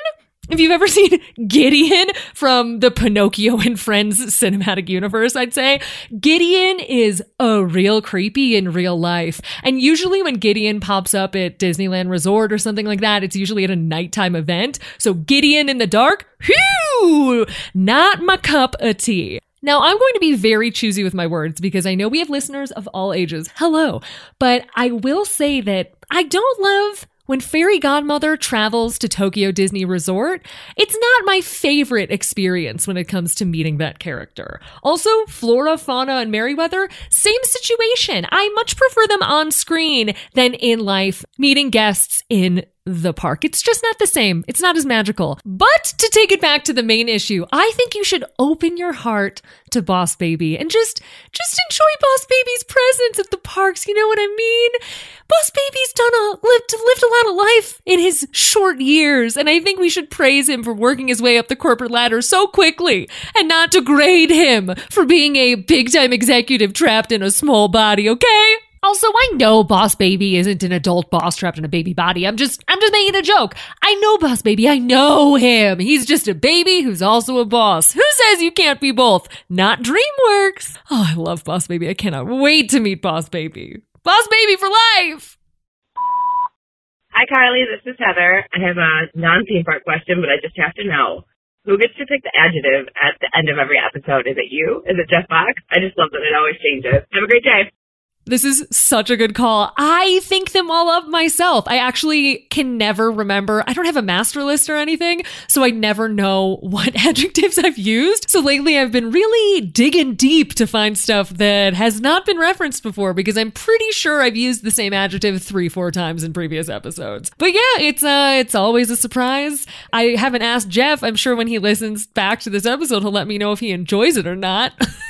Speaker 1: If you've ever seen Gideon from the Pinocchio and Friends cinematic universe, I'd say Gideon is a real creepy in real life. And usually when Gideon pops up at Disneyland Resort or something like that, it's usually at a nighttime event. So Gideon in the dark, whew, not my cup of tea. Now, I'm going to be very choosy with my words because I know we have listeners of all ages. Hello. But I will say that I don't love when Fairy Godmother travels to Tokyo Disney Resort. It's not my favorite experience when it comes to meeting that character. Also, Flora, Fauna, and Merryweather, same situation. I much prefer them on screen than in life, meeting guests in the park. It's just not the same. It's not as magical. But to take it back to the main issue, I think you should open your heart to Boss Baby and just just enjoy Boss Baby's presence at the parks. You know what I mean? Boss Baby's done a lived lived a lot of life in his short years, and I think we should praise him for working his way up the corporate ladder so quickly and not degrade him for being a big-time executive trapped in a small body, okay? Also, I know Boss Baby isn't an adult boss trapped in a baby body. I'm just, I'm just making a joke. I know Boss Baby. I know him. He's just a baby who's also a boss. Who says you can't be both? Not DreamWorks. Oh, I love Boss Baby. I cannot wait to meet Boss Baby. Boss Baby for life.
Speaker 7: Hi, Carly. This is Heather. I have a non-theme park question, but I just have to know. Who gets to pick the adjective at the end of every episode? Is it you? Is it Jeff Bach? I just love that it always changes. Have a great day.
Speaker 1: This is such a good call. I think them all up myself. I actually can never remember. I don't have a master list or anything, so I never know what adjectives I've used. So lately I've been really digging deep to find stuff that has not been referenced before because I'm pretty sure I've used the same adjective three, four times in previous episodes. But yeah, it's uh, it's always a surprise. I haven't asked Jeff. I'm sure when he listens back to this episode, he'll let me know if he enjoys it or not.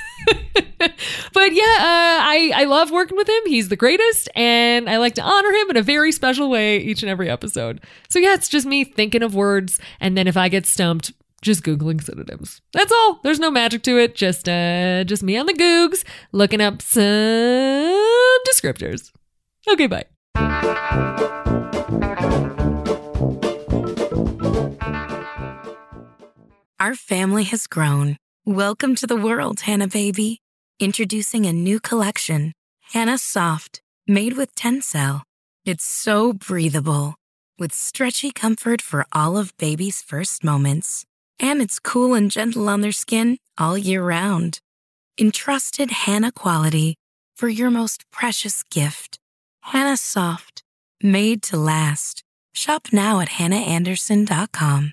Speaker 1: But yeah, uh, I, I love working with him. He's the greatest, and I like to honor him in a very special way each and every episode. So yeah, it's just me thinking of words, and then if I get stumped, just Googling synonyms. That's all. There's no magic to it. Just uh, just me on the Googs, looking up some descriptors. Okay, bye.
Speaker 2: Our family has grown. Welcome to the world, Hannah Baby. Introducing a new collection, Hannah Soft, made with Tencel. It's so breathable, with stretchy comfort for all of baby's first moments. And it's cool and gentle on their skin all year round. Entrusted Hannah quality for your most precious gift. Hannah Soft, made to last. Shop now at hannah anderson dot com.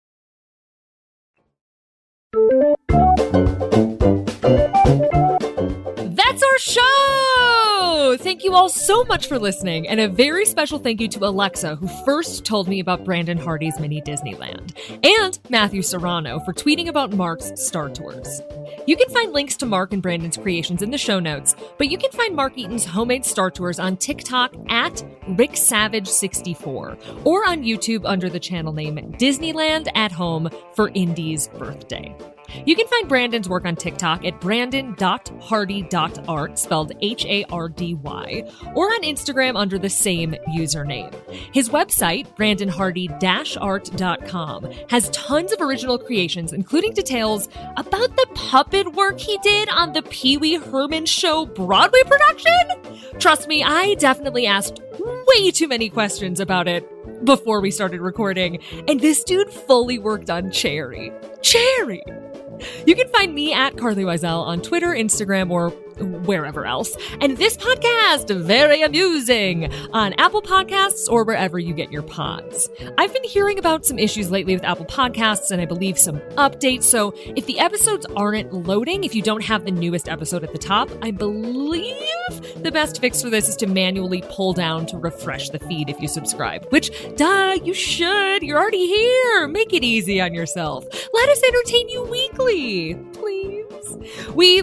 Speaker 1: That's our show! Thank you all so much for listening, and a very special thank you to Alexa, who first told me about Brandon Hardy's Mini Disneyland, and Matthew Serrano for tweeting about Mark's Star Tours. You can find links to Mark and Brandon's creations in the show notes, but you can find Mark Eaton's homemade Star Tours on TikTok at Rick Savage sixty-four, or on YouTube under the channel name Disneyland at Home for Indy's birthday. You can find Brandon's work on TikTok at brandon dot hardy dot art, spelled H A R D Y, or on Instagram under the same username. His website, brandon hardy dash art dot com, has tons of original creations, including details about the puppet work he did on the Pee Wee Herman Show Broadway production. Trust me, I definitely asked way too many questions about it before we started recording, and this dude fully worked on Cherry. Cherry! You can find me at Carly Wiesel on Twitter, Instagram, or wherever else. And this podcast, very amusing, on Apple Podcasts or wherever you get your pods. I've been hearing about some issues lately with Apple Podcasts and I believe some updates. So if the episodes aren't loading, if you don't have the newest episode at the top, I believe the best fix for this is to manually pull down to refresh the feed if you subscribe. Which, duh, you should. You're already here. Make it easy on yourself. Let us entertain you weekly, please. We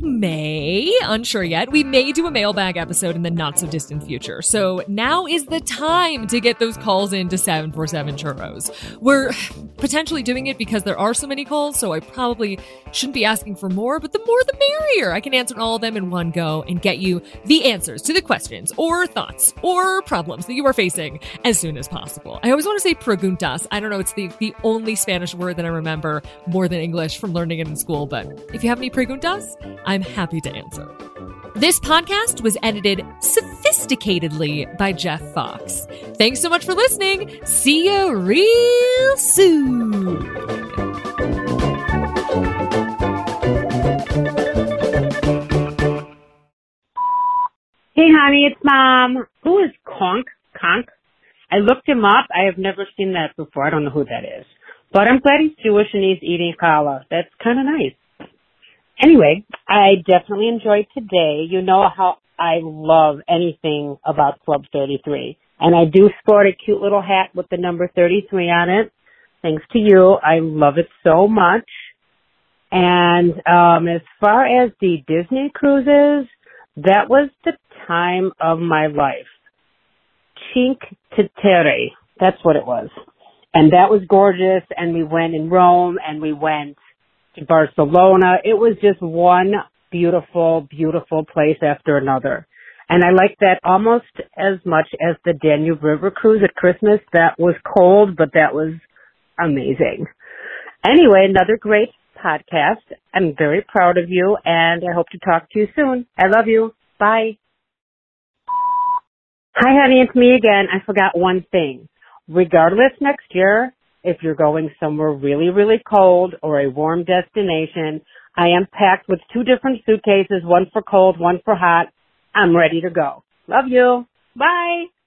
Speaker 1: may, unsure yet, we may do a mailbag episode in the not-so-distant future. So now is the time to get those calls in to seven four seven Churros. We're potentially doing it because there are so many calls, so I probably shouldn't be asking for more, but the more the merrier. I can answer all of them in one go and get you the answers to the questions or thoughts or problems that you are facing as soon as possible. I always want to say preguntas. I don't know, it's the, the only Spanish word that I remember more than English from learning it in school, but if you have any preguntas, I'm happy to answer. This podcast was edited sophisticatedly by Jeff Fox. Thanks so much for listening. See you real soon.
Speaker 8: Hey, honey, it's Mom. Who is Conk? Conk? I looked him up. I have never seen that before. I don't know who that is. But I'm glad he's Jewish and he's eating challah. That's kind of nice. Anyway, I definitely enjoyed today. You know how I love anything about Club thirty-three. And I do sport a cute little hat with the number thirty-three on it. Thanks to you. I love it so much. And um, as far as the Disney cruises, that was the time of my life. Cinque Terre. That's what it was. And that was gorgeous. And we went in Rome and we went to Barcelona. It was just one beautiful, beautiful place after another. And I liked that almost as much as the Danube River cruise at Christmas. That was cold, but that was amazing. Anyway, another great podcast. I'm very proud of you, and I hope to talk to you soon. I love you. Bye. Hi, honey. It's me again. I forgot one thing. Regardless, next year, if you're going somewhere really, really cold or a warm destination, I am packed with two different suitcases, one for cold, one for hot. I'm ready to go. Love you. Bye.